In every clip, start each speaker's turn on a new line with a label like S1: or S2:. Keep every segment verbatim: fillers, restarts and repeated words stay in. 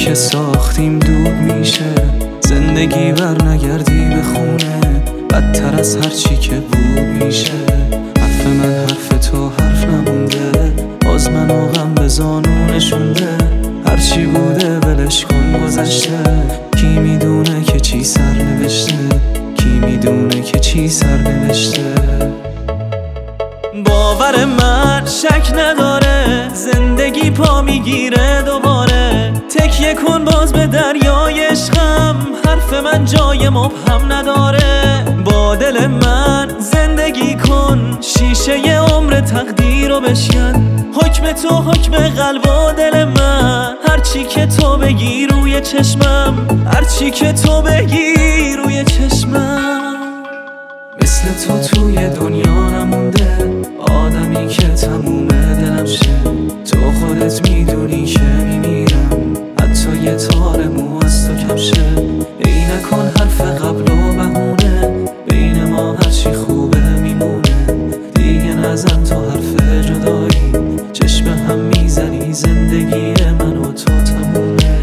S1: که ساختیم دود میشه. زندگی بر نگردی به خونه، بدتر از هرچی که بود میشه. حرف من حرف تو حرف نمونده، باز من و غم به زانو نشونده. هرچی بوده ولش کن گذشته، کی میدونه که چی سر نوشته، کی میدونه که چی سر نوشته. باور من شک نداره، زندگی پا میگیره دوباره. تکیه کن باز به دریای عشقم، حرف من جای مبهم نداره. با دل من زندگی کن، شیشه عمر تقدیر رو بشکن. حکم تو حکم قلب و دل من، هرچی که تو بگی روی چشمم، هرچی که تو بگی روی چشمم. مثل تو توی دنیا نمونده، آدمی که تموم دلم شه. تو خودت میدونی که میمیرم، حتی یه تار مو از تو کم شه. ای نکن حرف قبل و بهونه، بین ما هرچی خوبه میمونه. دیگه نزن تو حرف جدایی، چشم هم میزنی زندگی من و تو تمومه.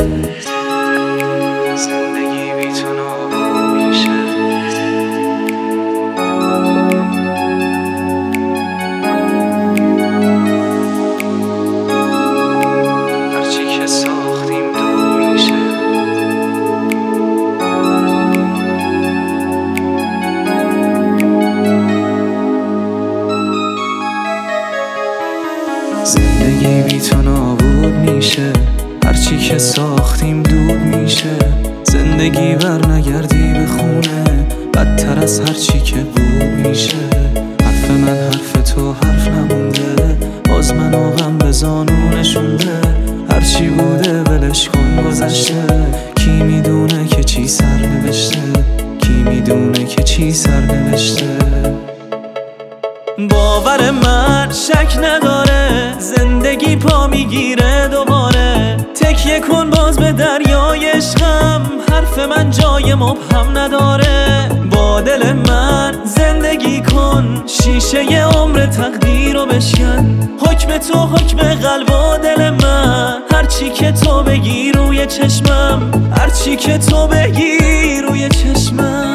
S1: زندگی بی تو نابود میشه. هرچی که ساختیم دود میشه. زندگی بی تو نابود میشه، هرچی که ساختیم دود میشه. زندگی بر نگردی به خونه، بدتر از هرچی که بود میشه. حرف من حرف تو حرف نمونده، باز من و غم به زانو نشونده. هرچی بوده ولش کن گذشته، کی میدونه که چی سر نوشته، کی میدونه که چی سر نوشته. باور من شک نداره، زندگی پا میگیره دوباره. تکیه کن باز به دریای عشقم، حرف من جای مبهم نداره. با دل من زندگی کن، شیشه عمر تقدیر رو بشکن. حکم تو حکم قلب و دل من، هرچی که تو بگی روی چشمم، هرچی که تو بگی روی چشمم.